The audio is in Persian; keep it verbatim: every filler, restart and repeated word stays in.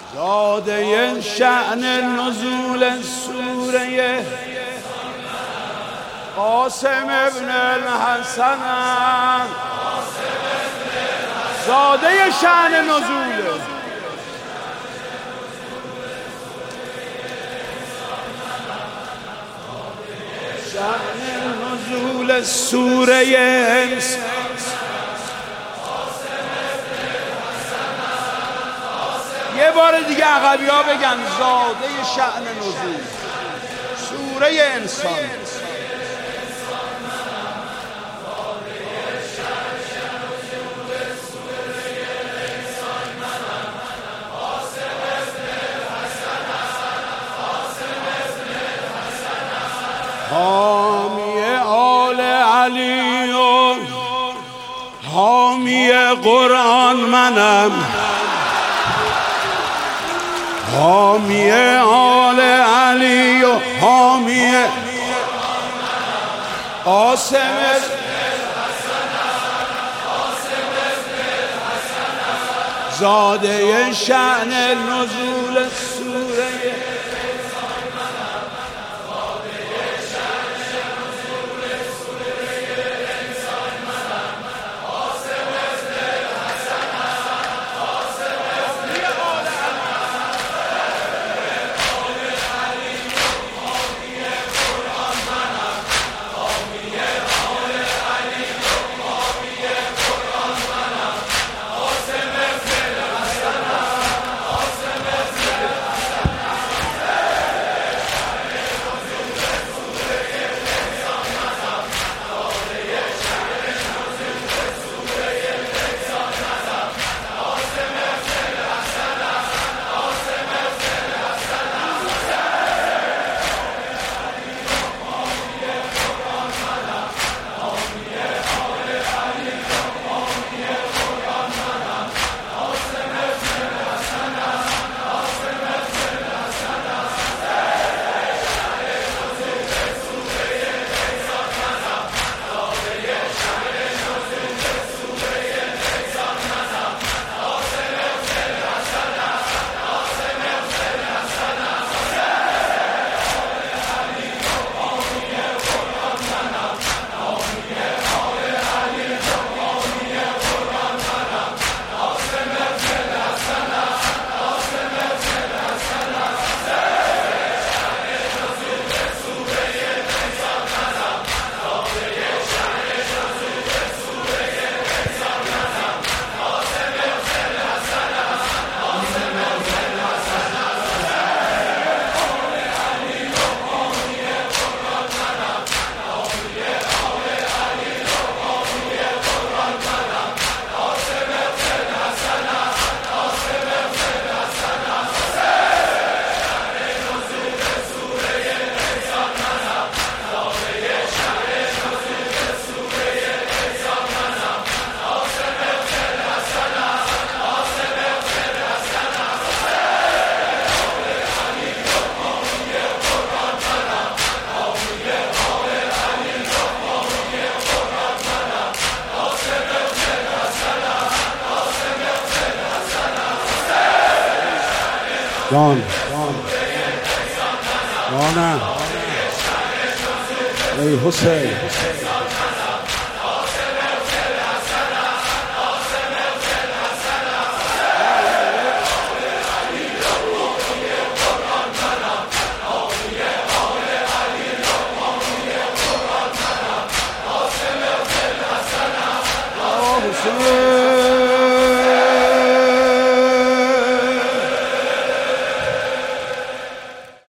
زاده شأن نزول سوره قاسم ابن الحسن، زاده شأن نزول شأن نزول سوره یه بار دیگه عقبی ها بگن زاده شأن نزول سوره انسان. حامی آل علی و حامی قرآن منم، حامی آل علی و حامی قاسم زاده شأن نزول سوره جان جانم ای حسین حسین